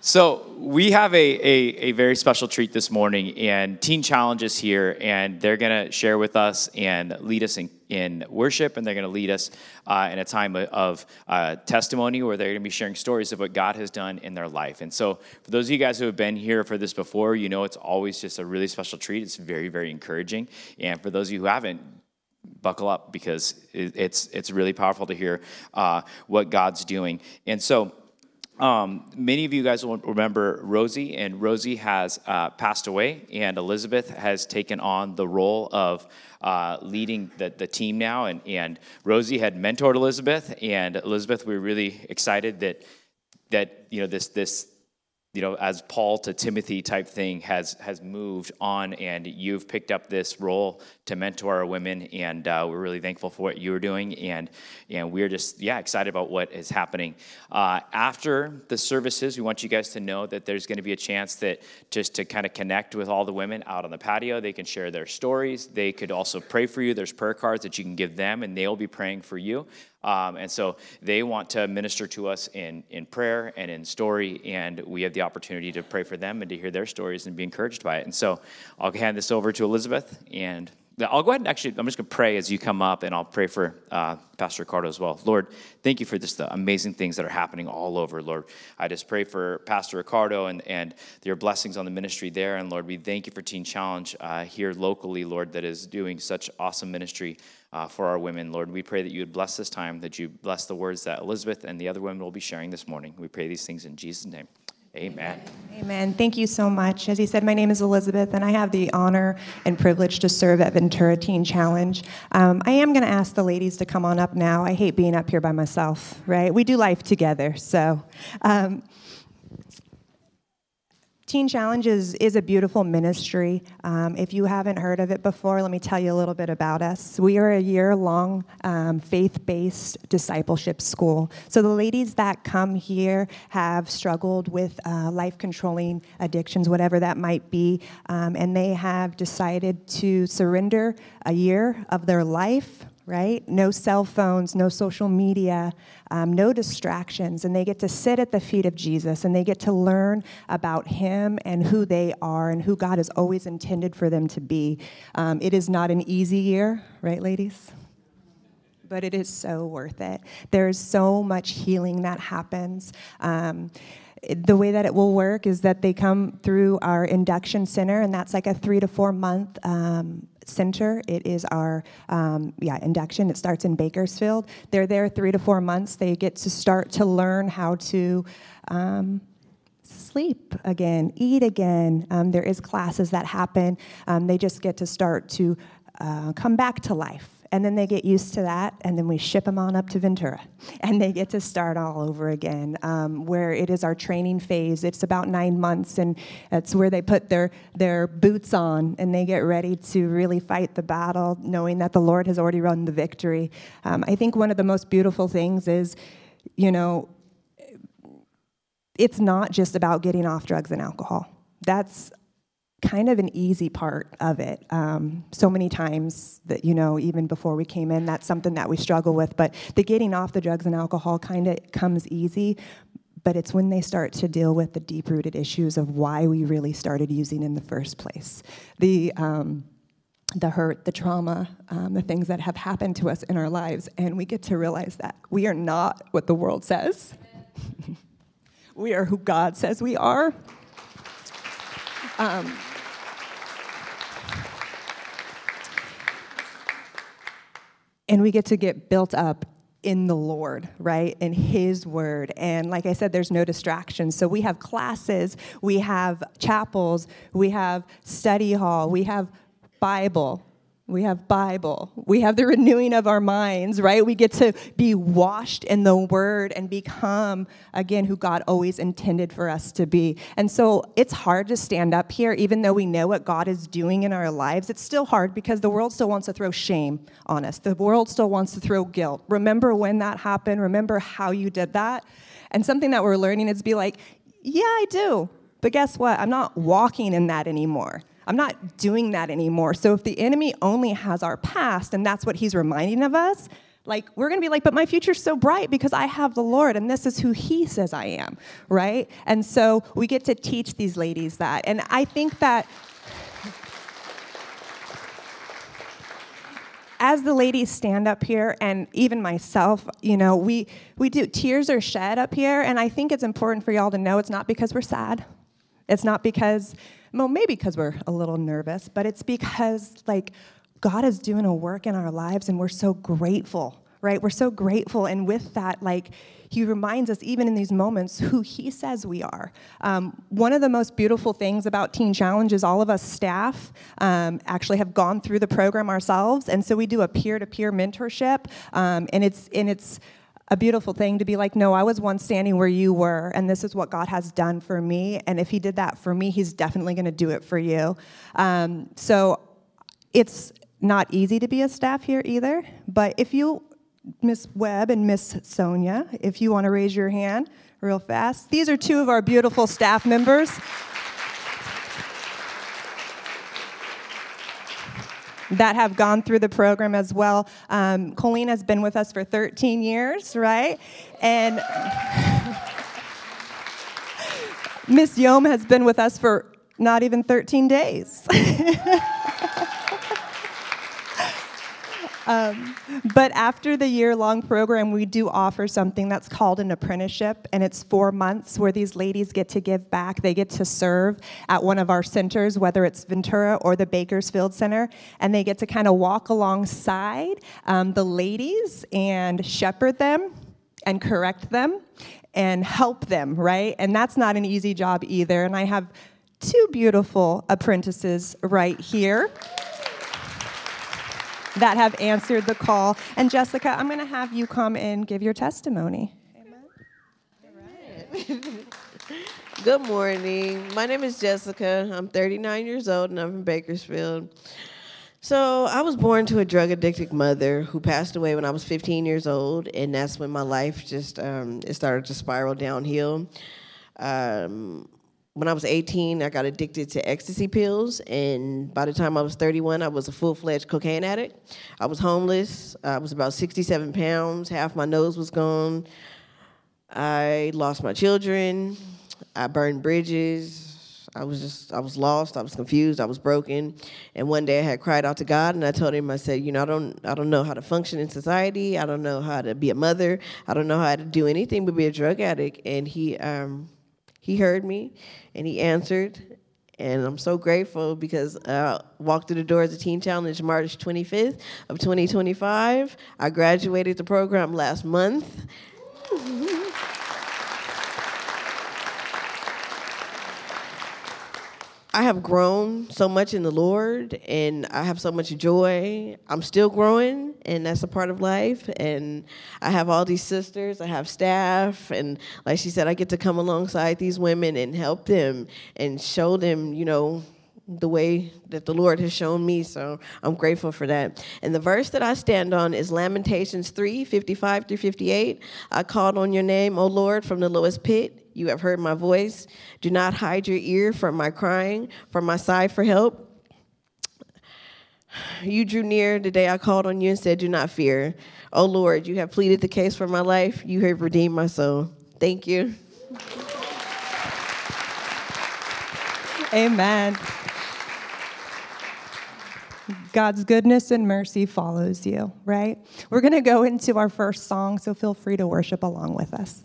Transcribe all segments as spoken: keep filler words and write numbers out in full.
So we have a, a, a very special treat this morning, and Teen Challenge is here, and they're going to share with us and lead us in, in worship, and they're going to lead us uh, in a time of uh, testimony where they're going to be sharing stories of what God has done in their life. And so for those of you guys who have been here for this before, you know it's always just a really special treat. It's very, very encouraging. And for those of you who haven't, buckle up, because it, it's it's really powerful to hear uh, what God's doing. And so Um, many of you guys will remember Rosie, and Rosie has uh, passed away, and Elizabeth has taken on the role of uh, leading the, the team now, and, and Rosie had mentored Elizabeth, and Elizabeth, we were really excited that, that you know, this, this you know, as Paul to Timothy type thing has has moved on, and you've picked up this role to mentor our women, and uh, we're really thankful for what you're doing, and and we're just, yeah, excited about what is happening. Uh, after the services, we want you guys to know that there's going to be a chance that just to kind of connect with all the women out on the patio. They can share their stories. They could also pray for you. There's prayer cards that you can give them, and they'll be praying for you. Um, and so they want to minister to us in, in prayer and in story, and we have the opportunity to pray for them and to hear their stories and be encouraged by it. And so I'll hand this over to Elizabeth, and I'll go ahead and actually, I'm just going to pray as you come up, and I'll pray for uh, Pastor Ricardo as well. Lord, thank you for just the amazing things that are happening all over, Lord. I just pray for Pastor Ricardo and, and your blessings on the ministry there. And Lord, we thank you for Teen Challenge uh, here locally, Lord, that is doing such awesome ministry uh, for our women. Lord, we pray that you would bless this time, that you bless the words that Elizabeth and the other women will be sharing this morning. We pray these things in Jesus' name. Amen. Amen. Thank you so much. As he said, my name is Elizabeth, and I have the honor and privilege to serve at Ventura Teen Challenge. Um, I am going to ask the ladies to come on up now. I hate being up here by myself, right? We do life together, so... Um, Teen Challenge is, is a beautiful ministry. Um, if you haven't heard of it before, let me tell you a little bit about us. We are a year-long um, faith-based discipleship school. So the ladies that come here have struggled with uh, life-controlling addictions, whatever that might be, um, and they have decided to surrender a year of their life, right? No cell phones, no social media, um, no distractions, and they get to sit at the feet of Jesus, and they get to learn about him and who they are and who God has always intended for them to be. Um, it is not an easy year, right, ladies? But it is so worth it. There's so much healing that happens. Um, The way that it will work is that they come through our induction center, and that's like a three to four month um, center. It is our um, yeah induction. It starts in Bakersfield. They're there three to four months. They get to start to learn how to um, sleep again, eat again. Um, there is classes that happen. Um, they just get to start to uh, come back to life. And then they get used to that, and then we ship them on up to Ventura. And they get to start all over again, um, where it is our training phase. It's about nine months, and that's where they put their, their boots on, and they get ready to really fight the battle, knowing that the Lord has already won the victory. Um, I think one of the most beautiful things is, you know, it's not just about getting off drugs and alcohol. That's kind of an easy part of it. Um, so many times that, you know, even before we came in, that's something that we struggle with. But the getting off the drugs and alcohol kind of comes easy. But it's when they start to deal with the deep-rooted issues of why we really started using in the first place. The um, the hurt, the trauma, um, the things that have happened to us in our lives. And we get to realize that we are not what the world says. We are who God says we are. Um, And we get to get built up in the Lord, right? In his word. And like I said, there's no distractions. So we have classes, we have chapels, we have study hall, we have Bible. We have Bible. We have the renewing of our minds, right? We get to be washed in the word and become, again, who God always intended for us to be. And so it's hard to stand up here, even though we know what God is doing in our lives. It's still hard because the world still wants to throw shame on us. The world still wants to throw guilt. Remember when that happened? Remember how you did that? And something that we're learning is be like, yeah, I do. But guess what? I'm not walking in that anymore. I'm not doing that anymore. So if the enemy only has our past, and that's what he's reminding of us, Like, we're going to be like, but my future's so bright because I have the Lord, and this is who he says I am, right? And so we get to teach these ladies that. And I think that as the ladies stand up here, and even myself, you know, we, we do, tears are shed up here, and I think it's important for y'all to know it's not because we're sad. It's not because, well, maybe because we're a little nervous, but it's because, like, God is doing a work in our lives, and we're so grateful, right? We're so grateful, and with that, like, he reminds us, even in these moments, who he says we are. Um, one of the most beautiful things about Teen Challenge is all of us staff um, actually have gone through the program ourselves, and so we do a peer-to-peer mentorship, um, and it's and it's a beautiful thing to be like, no, I was once standing where you were, and this is what God has done for me, and if he did that for me, he's definitely going to do it for you. Um, so it's not easy to be a staff here either, but if you, Miss Webb and Miss Sonia, if you want to raise your hand real fast. These are two of our beautiful staff members. That have gone through the program as well. Um, Colleen has been with us for thirteen years, right? And Miss Yom has been with us for not even thirteen days. Um, but after the year-long program, we do offer something that's called an apprenticeship, and it's four months where these ladies get to give back. They get to serve at one of our centers, whether it's Ventura or the Bakersfield Center, and they get to kind of walk alongside um, the ladies and shepherd them and correct them and help them, right? And that's not an easy job either, and I have two beautiful apprentices right here that have answered the call. And Jessica, I'm going to have you come and give your testimony. Amen. All right. Good morning. My name is Jessica. I'm thirty-nine years old, and I'm from Bakersfield. So I was born to a drug-addicted mother who passed away when I was fifteen years old, and that's when my life just um, it started to spiral downhill. Um, When I was eighteen, I got addicted to ecstasy pills, and by the time I was thirty-one, I was a full-fledged cocaine addict. I was homeless. I was about sixty-seven pounds. Half my nose was gone. I lost my children. I burned bridges. I was just, I was lost. I was confused. I was broken. And one day I had cried out to God, and I told him, I said, you know, I don't, I don't know how to function in society. I don't know how to be a mother. I don't know how to do anything but be a drug addict. And he, um, He heard me, and he answered, and I'm so grateful because I walked through the doors of Teen Challenge March twenty-fifth of twenty twenty-five. I graduated the program last month. I have grown so much in the Lord, and I have so much joy. I'm still growing, and that's a part of life. And I have all these sisters. I have staff. And like she said, I get to come alongside these women and help them and show them, you know, the way that the Lord has shown me. So I'm grateful for that. And the verse that I stand on is Lamentations three, fifty-five through fifty-eight. I called on your name, O Lord, from the lowest pit. You have heard my voice. Do not hide your ear from my crying, from my sigh for help. You drew near the day I called on you and said, do not fear. O Lord, you have pleaded the case for my life. You have redeemed my soul. Thank you. Amen. God's goodness and mercy follows you, right? We're going to go into our first song, so feel free to worship along with us.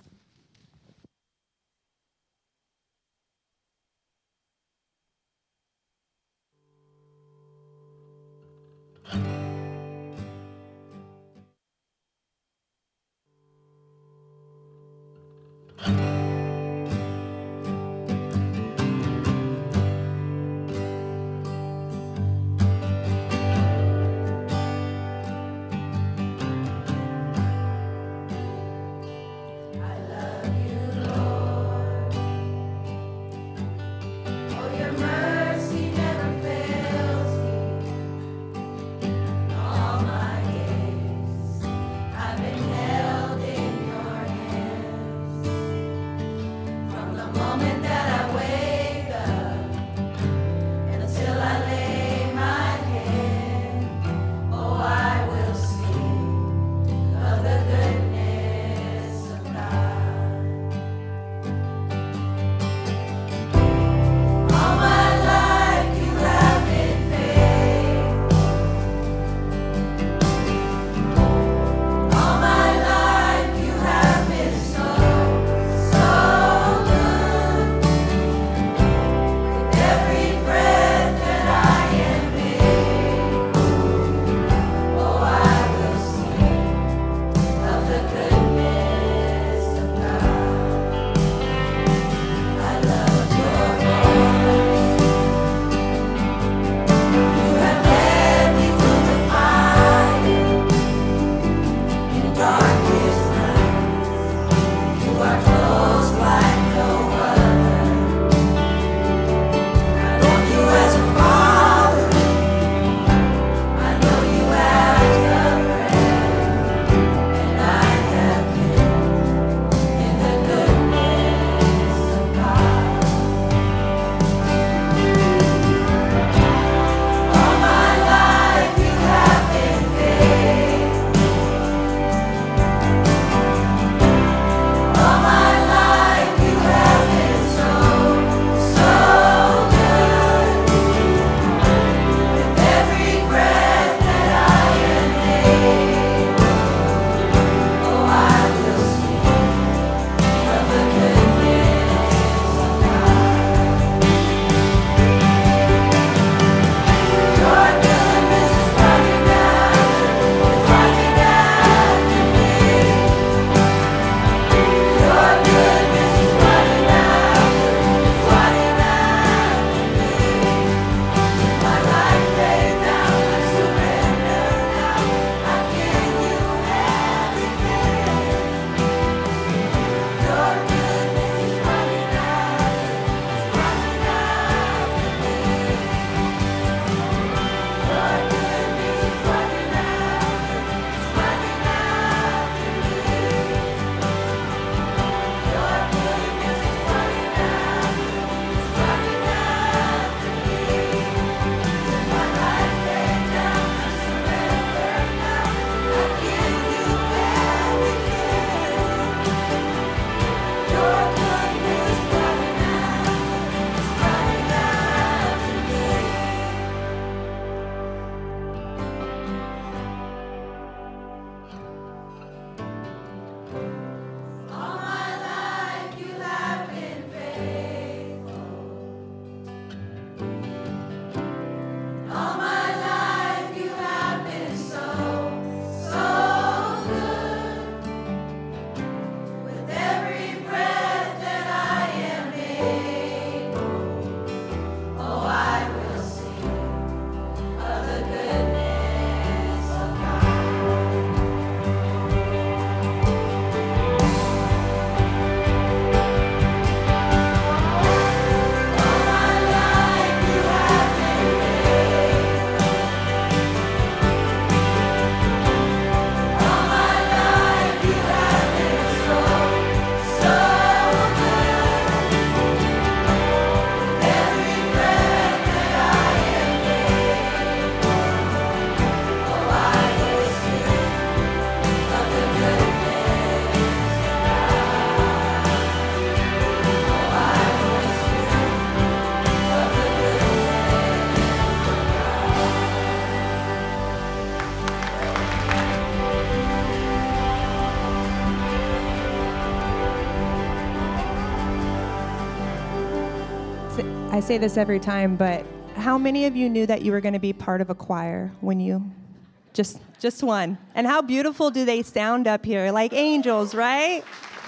say, I say this every time, but how many of you knew that you were going to be part of a choir when you, just, just one? And how beautiful do they sound up here, like angels, right?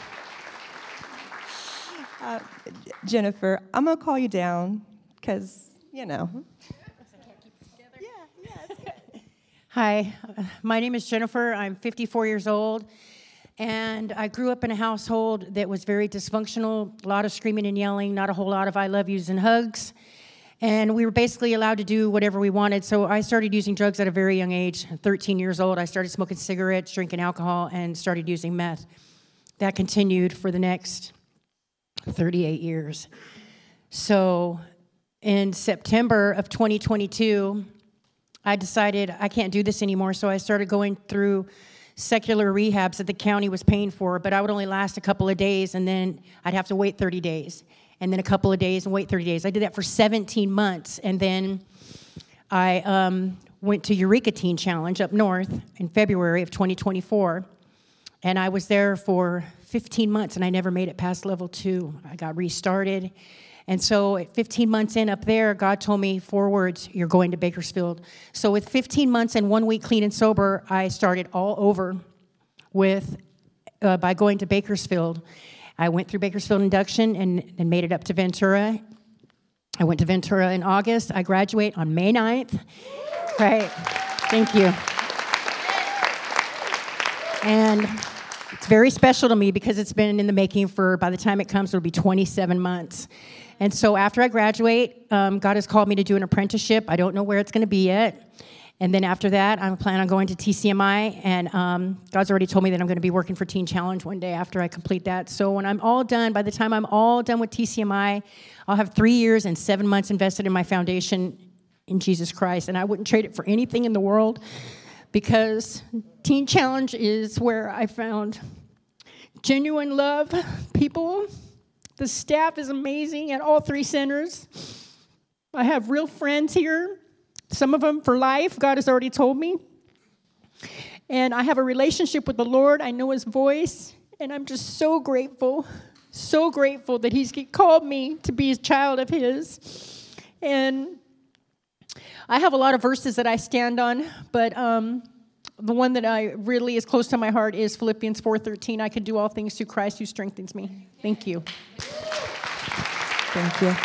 Uh, Jennifer, I'm going to call you down because, you know. Yeah, yeah, that's good. Hi, uh, my name is Jennifer. I'm fifty-four years old, and I grew up in a household that was very dysfunctional, a lot of screaming and yelling, not a whole lot of I love yous and hugs, and we were basically allowed to do whatever we wanted, so I started using drugs at a very young age. thirteen years old, I started smoking cigarettes, drinking alcohol, and started using meth. That continued for the next thirty-eight years. So in September of twenty twenty-two, I decided I can't do this anymore, so I started going through secular rehabs that the county was paying for, but I would only last a couple of days, and then I'd have to wait thirty days, and then a couple of days and wait thirty days. I did that for seventeen months, and then I um, went to Eureka Teen Challenge up north in February of twenty twenty-four, and I was there for fifteen months, and I never made it past level two. I got restarted. And so at fifteen months in up there, God told me four words: you're going to Bakersfield. So with fifteen months and one week clean and sober, I started all over with uh, by going to Bakersfield. I went through Bakersfield induction and, and made it up to Ventura. I went to Ventura in August. I graduate on May ninth. Right. Thank you. And it's very special to me because it's been in the making for, by the time it comes, it'll be twenty-seven months. And so after I graduate, um, God has called me to do an apprenticeship. I don't know where it's going to be yet. And then after that, I'm planning on going to T C M I, and um, God's already told me that I'm going to be working for Teen Challenge one day after I complete that. So when I'm all done, by the time I'm all done with T C M I, I'll have three years and seven months invested in my foundation in Jesus Christ, and I wouldn't trade it for anything in the world, because Teen Challenge is where I found genuine love, people. The staff is amazing at all three centers. I have real friends here, some of them for life, God has already told me. And I have a relationship with the Lord. I know his voice, and I'm just so grateful, so grateful that he's called me to be a child of his. And I have a lot of verses that I stand on, but um, the one that I really is close to my heart is Philippians four thirteen. I can do all things through Christ who strengthens me. Thank you. Thank you.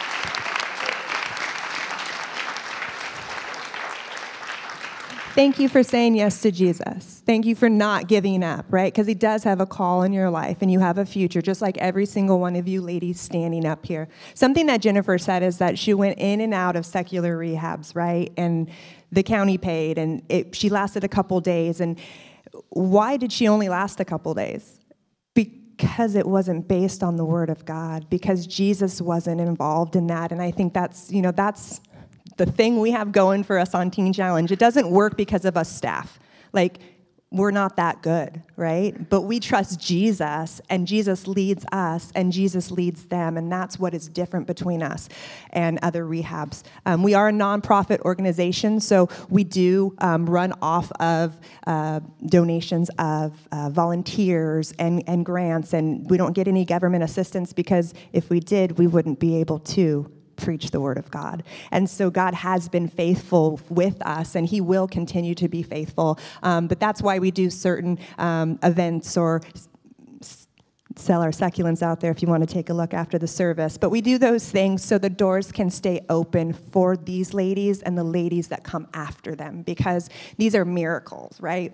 Thank you for saying yes to Jesus. Thank you for not giving up, right? Because he does have a call in your life, and you have a future, just like every single one of you ladies standing up here. Something that Jennifer said is that she went in and out of secular rehabs, right? And the county paid, and it, she lasted a couple days. And why did she only last a couple days? Because it wasn't based on the Word of God, because Jesus wasn't involved in that. And I think that's, you know, that's the thing we have going for us on Teen Challenge. It doesn't work because of us staff. Like, we're not that good, right? But we trust Jesus, and Jesus leads us, and Jesus leads them, and that's what is different between us and other rehabs. Um, we are a nonprofit organization, so we do um, run off of uh, donations of uh, volunteers and, and grants, and we don't get any government assistance, because if we did, we wouldn't be able to preach the Word of God. And so God has been faithful with us, and he will continue to be faithful. Um, but that's why we do certain um, events, or s- sell our succulents out there if you want to take a look after the service. But we do those things so the doors can stay open for these ladies and the ladies that come after them, because these are miracles, right?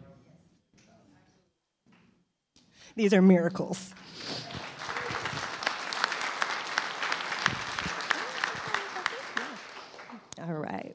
These are miracles. All right.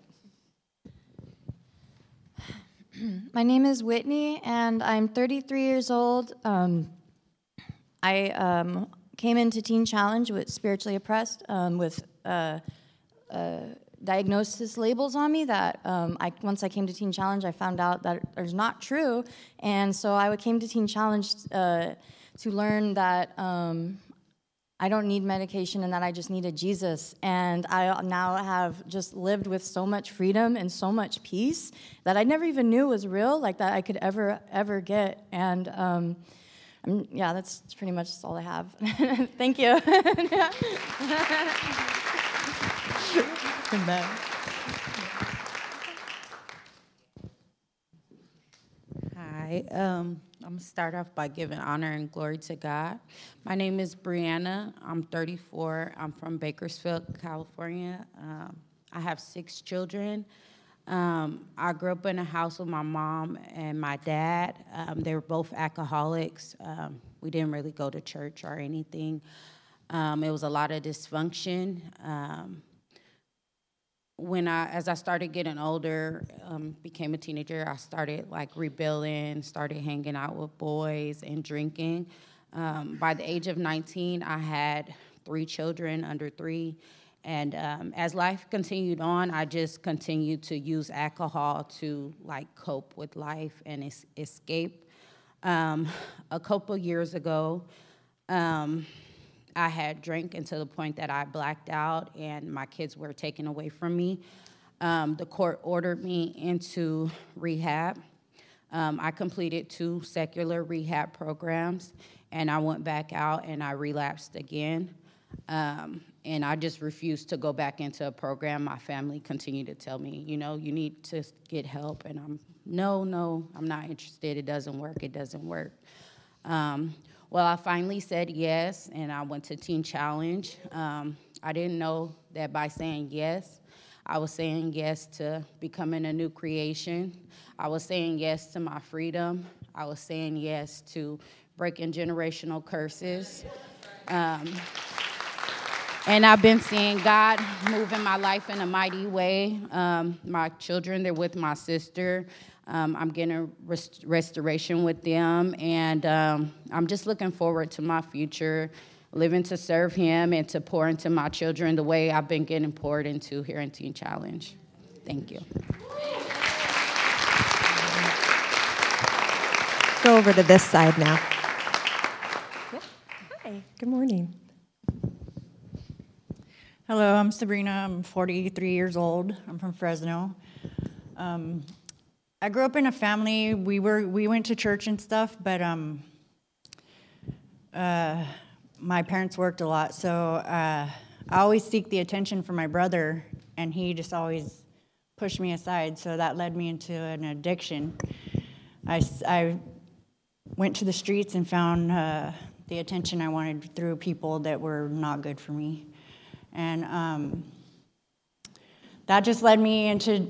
My name is Whitney, and I'm thirty-three years old. Um, I um, came into Teen Challenge with spiritually oppressed, um, with uh, uh, diagnosis labels on me that um, I, once I came to Teen Challenge, I found out that there's not true. And so I came to Teen Challenge uh, to learn that um, I don't need medication and that I just needed Jesus. And I now have just lived with so much freedom and so much peace that I never even knew was real, like that I could ever, ever get. And um, I'm, yeah, that's pretty much all I have. Thank you. Hi, um, I'm gonna start off by giving honor and glory to God. My name is Brianna. I'm thirty-four. I'm from Bakersfield, California. Um, I have six children. Um, I grew up in a house with my mom and my dad. Um, they were both alcoholics. Um, we didn't really go to church or anything. Um, it was a lot of dysfunction. Um, When I, as I started getting older, um, became a teenager, I started like rebelling, started hanging out with boys and drinking. Um, by the age of nineteen, I had three children under three. And um, as life continued on, I just continued to use alcohol to like cope with life and es- escape. Um, a couple years ago, um, I had drank and to the point that I blacked out and my kids were taken away from me. Um, the court ordered me into rehab. Um, I completed two secular rehab programs, and I went back out and I relapsed again. Um, and I just refused to go back into a program. My family continued to tell me, you know, you need to get help. And I'm, no, no, I'm not interested. It doesn't work. It doesn't work. Um, Well, I finally said yes, and I went to Teen Challenge. Um, I didn't know that by saying yes, I was saying yes to becoming a new creation. I was saying yes to my freedom. I was saying yes to breaking generational curses. Um, and I've been seeing God move in my life in a mighty way. Um, my children, they're with my sister. Um, I'm getting rest- restoration with them, and um, I'm just looking forward to my future, living to serve Him and to pour into my children the way I've been getting poured into here in Teen Challenge. Thank you. Go over to this side now. Hi, good morning. Hello, I'm Sabrina. I'm forty-three years old. I'm from Fresno. Um, I grew up in a family. We were we went to church and stuff, but um, uh, my parents worked a lot, so uh, I always seek the attention from my brother, and he just always pushed me aside. So that led me into an addiction. I, I went to the streets and found uh, the attention I wanted through people that were not good for me. And um, that just led me into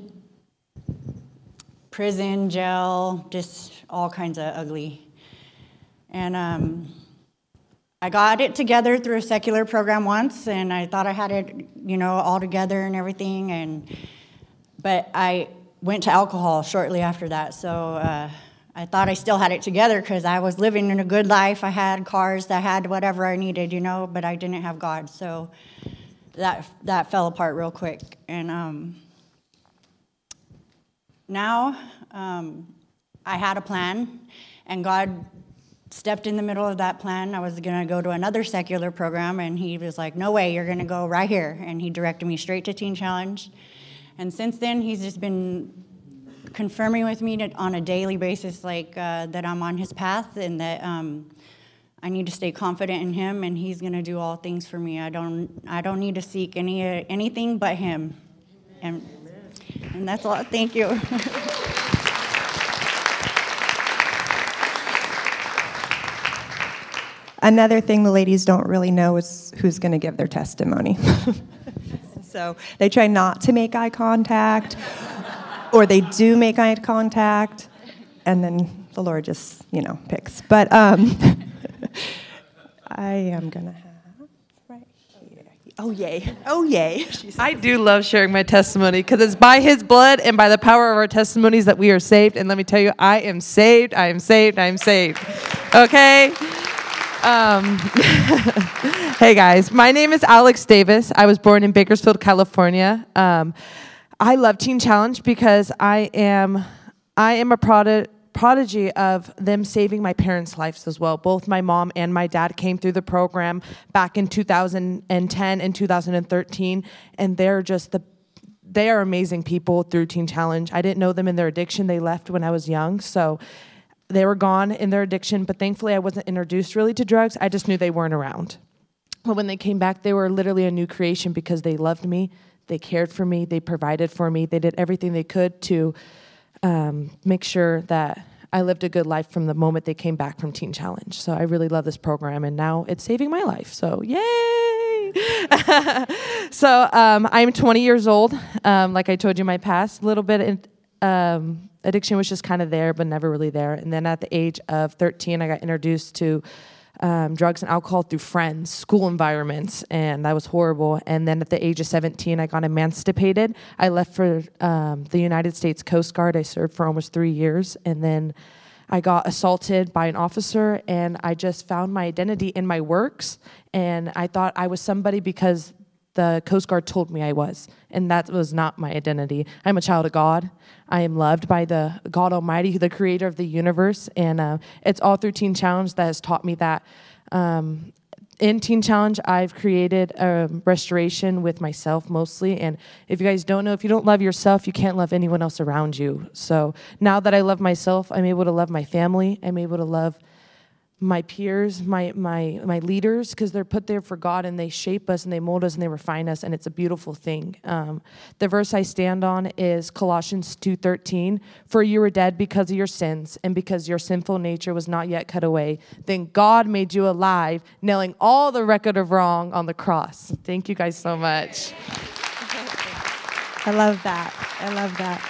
prison, jail, just all kinds of ugly. And um, I got it together through a secular program once, and I thought I had it, you know, all together and everything. And but I went to alcohol shortly after that, so uh, I thought I still had it together because I was living in a good life. I had cars, I had whatever I needed, you know, but I didn't have God. So that that fell apart real quick. And um, now um, I had a plan, and God stepped in the middle of that plan. I was going to go to another secular program, and He was like, no way, you're going to go right here. And He directed me straight to Teen Challenge. And since then, He's just been confirming with me that on a daily basis, like uh, that I'm on His path, and that um, I need to stay confident in Him, and He's going to do all things for me. I don't, I don't need to seek any uh, anything but Him, and and that's all. Thank you. Another thing the ladies don't really know is who's going to give their testimony. So they try not to make eye contact, or they do make eye contact, and then the Lord just, you know, picks. But um, I am going to have right here. Oh, yay. Oh, yay. I do love sharing my testimony because it's by His blood and by the power of our testimonies that we are saved. And let me tell you, I am saved, I am saved, I am saved. Okay? Um, hey, guys. My name is Alex Davis. I was born in Bakersfield, California. Um, I love Teen Challenge because I am I am a prod- prodigy of them saving my parents' lives as well. Both my mom and my dad came through the program back in two thousand ten and two thousand thirteen, and they're just the they are amazing people through Teen Challenge. I didn't know them in their addiction. They left when I was young, so they were gone in their addiction, but thankfully I wasn't introduced really to drugs. I just knew they weren't around. But when they came back, they were literally a new creation because they loved me, they cared for me, they provided for me, they did everything they could to um, make sure that I lived a good life from the moment they came back from Teen Challenge. So I really love this program, and now it's saving my life. So yay! so um, I'm twenty years old. Um, like I told you, my past a little bit. In, um, addiction was just kind of there, but never really there. And then at the age of thirteen, I got introduced to um, drugs and alcohol through friends, school environments, and that was horrible. And then at the age of seventeen, I got emancipated. I left for um, the United States Coast Guard. I served for almost three years, and then I got assaulted by an officer, and I just found my identity in my works, and I thought I was somebody because the Coast Guard told me I was, and that was not my identity. I'm a child of God. I am loved by the God Almighty, the creator of the universe, and uh, it's all through Teen Challenge that has taught me that. Um, in Teen Challenge, I've created a restoration with myself mostly, and if you guys don't know, if you don't love yourself, you can't love anyone else around you. So now that I love myself, I'm able to love my family. I'm able to love my peers, my my my leaders, because they're put there for God, and they shape us and they mold us and they refine us, and it's a beautiful thing. Um, the verse I stand on is Colossians two thirteen. For you were dead because of your sins, and because your sinful nature was not yet cut away. Then God made you alive, nailing all the record of wrong on the cross. Thank you guys so much. I love that. I love that.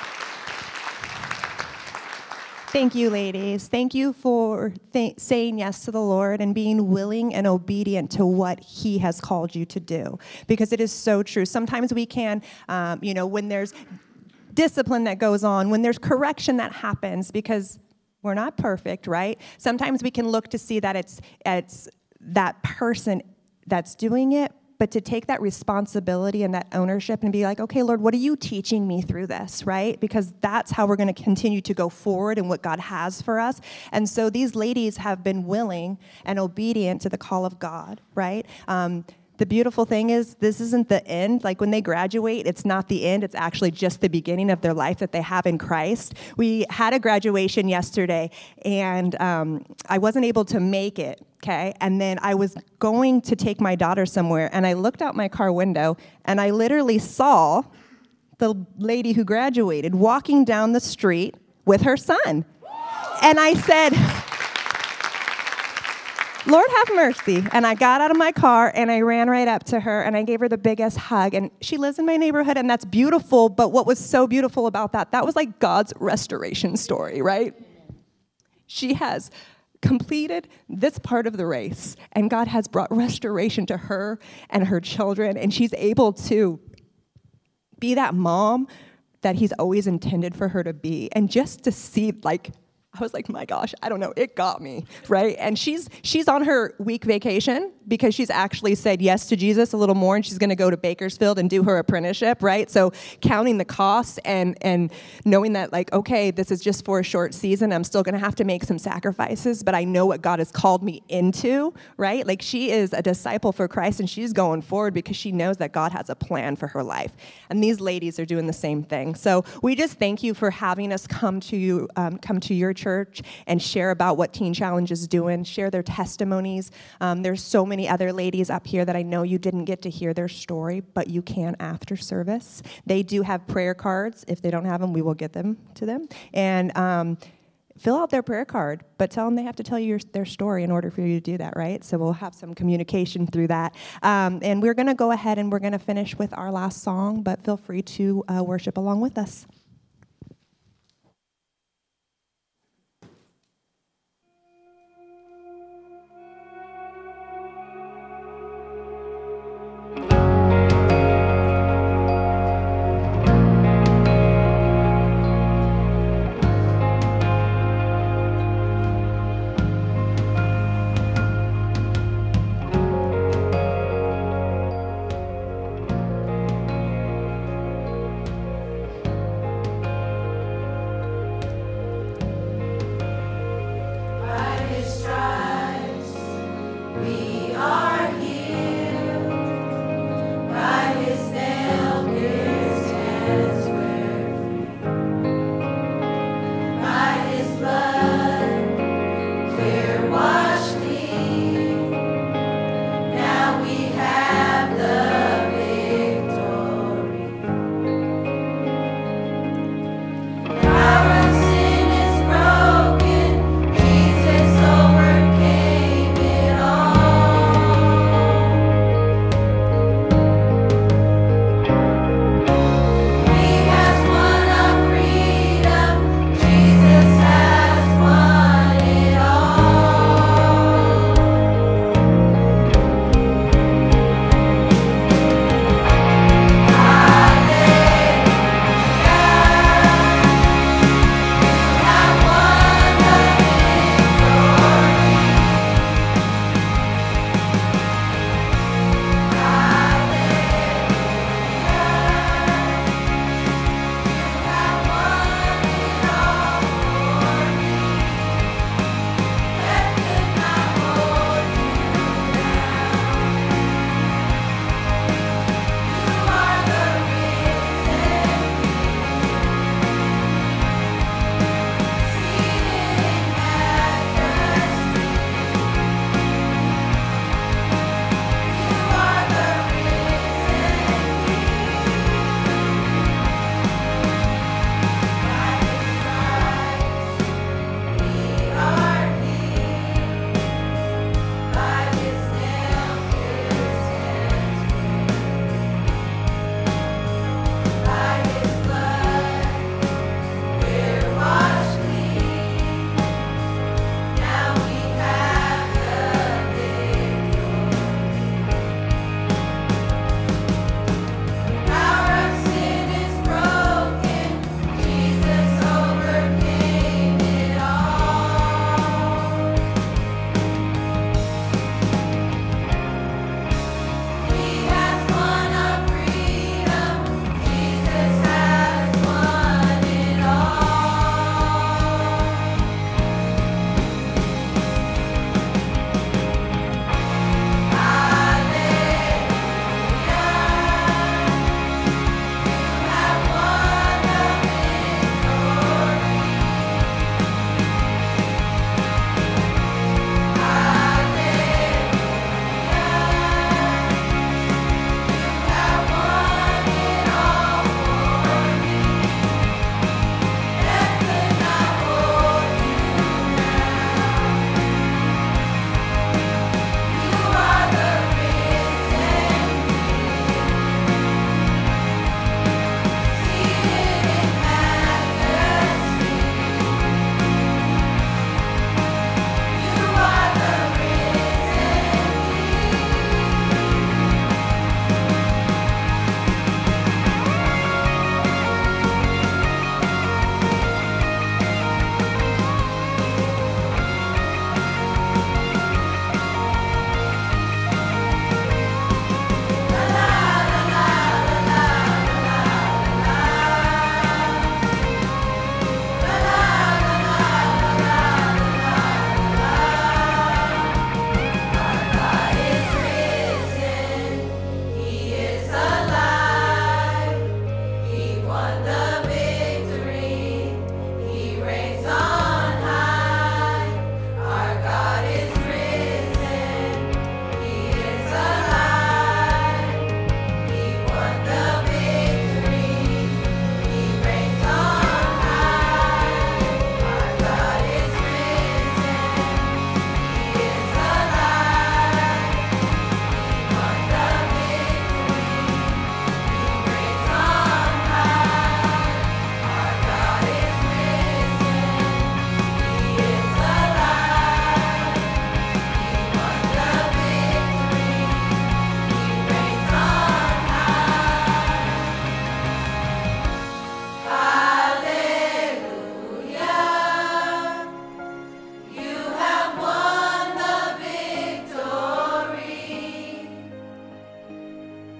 Thank you, ladies. Thank you for th- saying yes to the Lord and being willing and obedient to what He has called you to do, because it is so true. Sometimes we can, um, you know, when there's discipline that goes on, when there's correction that happens, because we're not perfect, right? Sometimes we can look to see that it's it's that person that's doing it, but to take that responsibility and that ownership and be like, okay, Lord, what are you teaching me through this, right? Because that's how we're going to continue to go forward in what God has for us. And so these ladies have been willing and obedient to the call of God, right? Um, the beautiful thing is this isn't the end. Like when they graduate, it's not the end. It's actually just the beginning of their life that they have in Christ. We had a graduation yesterday, and um, I wasn't able to make it. Okay, and then I was going to take my daughter somewhere, and I looked out my car window, and I literally saw the lady who graduated walking down the street with her son. And I said, Lord, have mercy. And I got out of my car, and I ran right up to her, and I gave her the biggest hug. And she lives in my neighborhood, and that's beautiful. But what was so beautiful about that, that was like God's restoration story, right? She has completed this part of the race, and God has brought restoration to her and her children, and she's able to be that mom that He's always intended for her to be. And just to see, like, I was like, my gosh, I don't know, it got me, right? And she's she's on her week vacation because she's actually said yes to Jesus a little more, and she's going to go to Bakersfield and do her apprenticeship, right? So counting the costs and and knowing that, like, okay, this is just for a short season. I'm still going to have to make some sacrifices, but I know what God has called me into, right? Like, she is a disciple for Christ, and she's going forward because she knows that God has a plan for her life. And these ladies are doing the same thing. So we just thank you for having us come to you, um, come to your church church and share about what Teen Challenge is doing, share their testimonies. Um, there's so many other ladies up here that I know you didn't get to hear their story, but you can after service. They do have prayer cards. If they don't have them, we will get them to them. And um, fill out their prayer card, but tell them they have to tell you your, their story in order for you to do that, right? So we'll have some communication through that. Um, and we're going to go ahead and we're going to finish with our last song, but feel free to uh, worship along with us.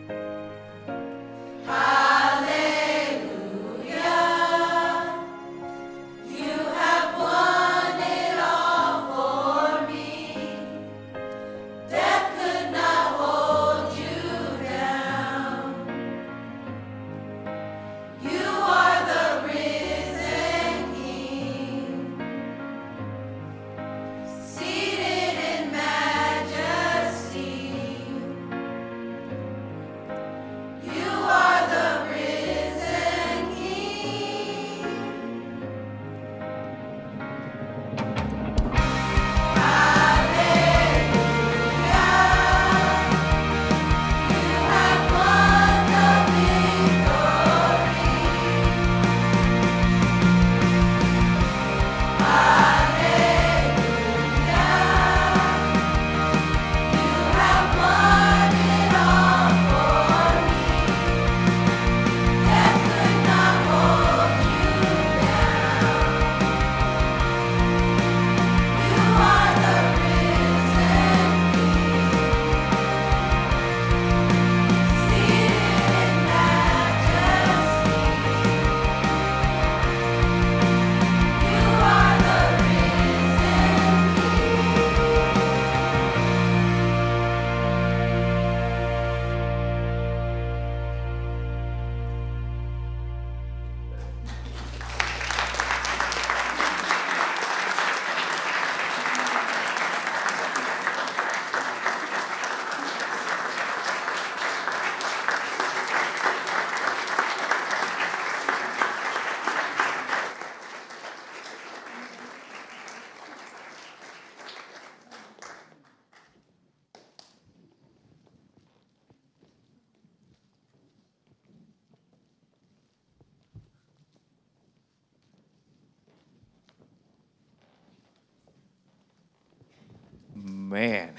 Man,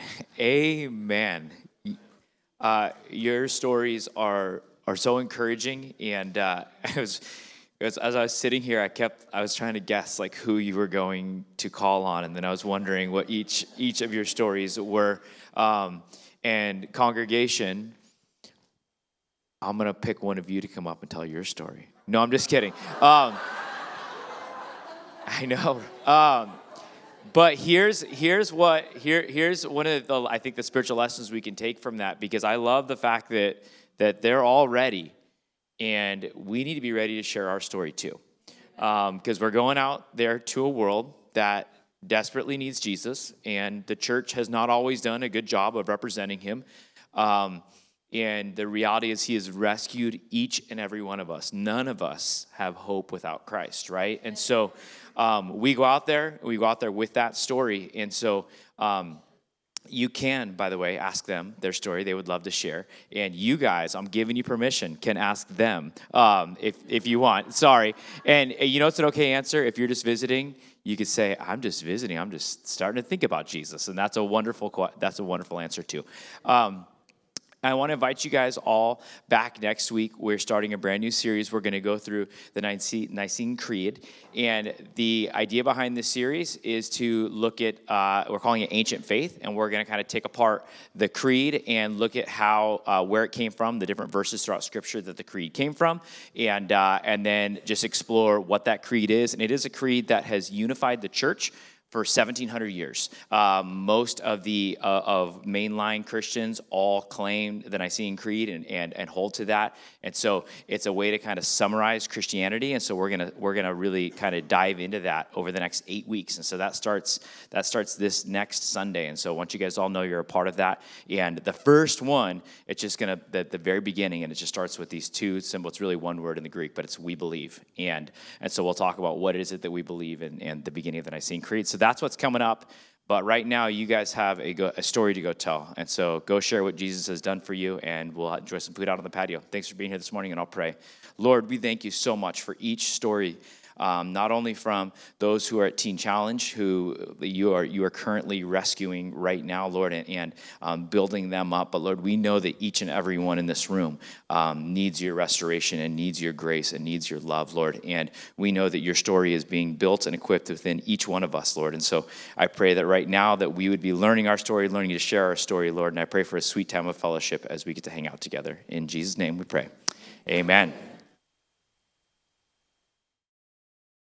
amen. Uh, your stories are are so encouraging, and uh, I was, as, as I was sitting here, I kept I was trying to guess like who you were going to call on, and then I was wondering what each each of your stories were. Um, and congregation, I'm gonna pick one of you to come up and tell your story. No, I'm just kidding. Um, I know. Um, But here's here's what here here's one of the I think the spiritual lessons we can take from that, because I love the fact that that they're all ready, and we need to be ready to share our story too, because um, we're going out there to a world that desperately needs Jesus, and the church has not always done a good job of representing him. Um, and the reality is he has rescued each and every one of us. None of us have hope without Christ, right? And so um, we go out there, we go out there with that story. And so um, you can, by the way, ask them their story. They would love to share. And you guys, I'm giving you permission, can ask them um, if, if you want. Sorry. And you know it's an okay answer. If you're just visiting, you could say, I'm just visiting. I'm just starting to think about Jesus. And that's a wonderful, that's a wonderful answer too. Um, I want to invite you guys all back next week. We're starting a brand new series. We're going to go through the Nicene Creed. And the idea behind this series is to look at, uh, we're calling it Ancient Faith, and we're going to kind of take apart the creed and look at how, uh, where it came from, the different verses throughout Scripture that the creed came from, and, uh, and then just explore what that creed is. And it is a creed that has unified the church for seventeen hundred years. Um, most of the uh, of mainline Christians all claim the Nicene Creed and, and and hold to that. And so it's a way to kind of summarize Christianity. And so we're gonna we're gonna really kind of dive into that over the next eight weeks. And so that starts that starts this next Sunday. And so once you guys all know you're a part of that, and the first one, it's just gonna the, the very beginning, and it just starts with these two symbols. It's really one word in the Greek, but it's we believe. And and so we'll talk about what is it that we believe in, and the beginning of the Nicene Creed. So that's what's coming up. But right now, you guys have a, go, a story to go tell. And so go share what Jesus has done for you, and we'll enjoy some food out on the patio. Thanks for being here this morning, and I'll pray. Lord, we thank you so much for each story um, not only from those who are at Teen Challenge, who you are you are currently rescuing right now, Lord, and, and um, building them up, but Lord, we know that each and every one in this room um, needs your restoration and needs your grace and needs your love, Lord, and we know that your story is being built and equipped within each one of us, Lord, and so I pray that right now that we would be learning our story, learning to share our story, Lord, and I pray for a sweet time of fellowship as we get to hang out together. In Jesus' name we pray. Amen.